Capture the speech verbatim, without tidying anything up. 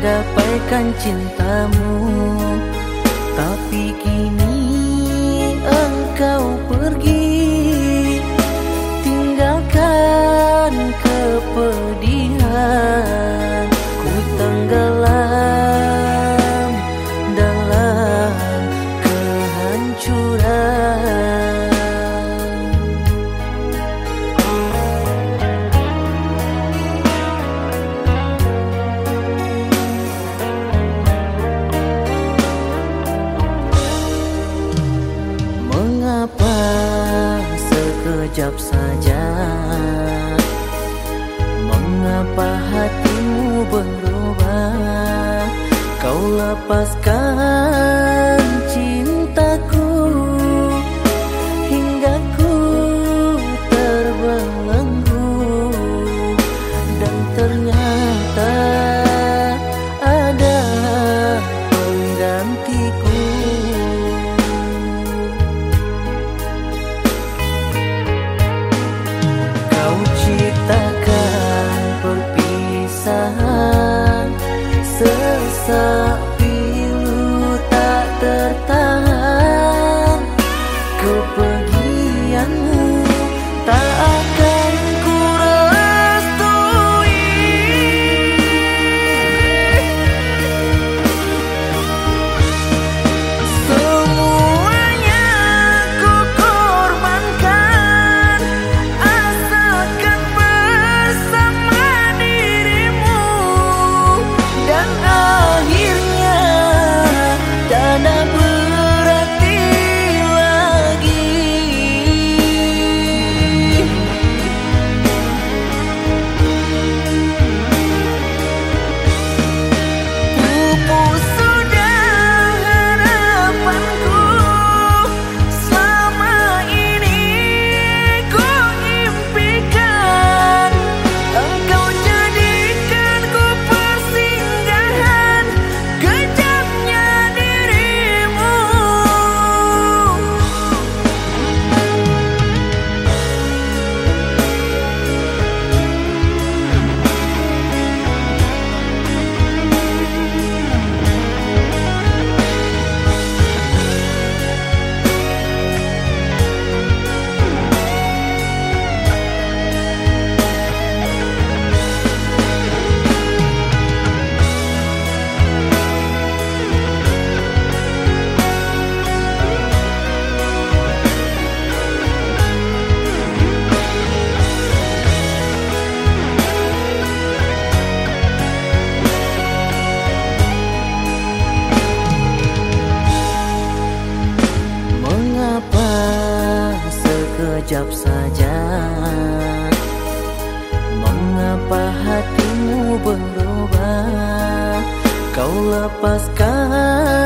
menggadaikan cintamu, tapi kini engkau pergi, tinggalkan kepedihan. Ku tenggelam dalam kehancuran. Mengapa sekejap saja, mengapa hatimu berubah? Kau lepaskan cintaku hingga ku terbelenggu, dan ternyata ada penggantiku. Kau ciptakan perpisahan, sesak pilu tak tertahan. Kepergianmu tak akan ku restui. Semuanya ku korbankan, asalkan bersama dirimu, dan akhirnya dana berarti lagi. Pupus sudah harapanku, selama ini ku impikan. Engkau jadikan ku persinggahan kejamnya dirimu. Mengapa sekejap saja, mengapa hatimu berubah? Kau lepaskan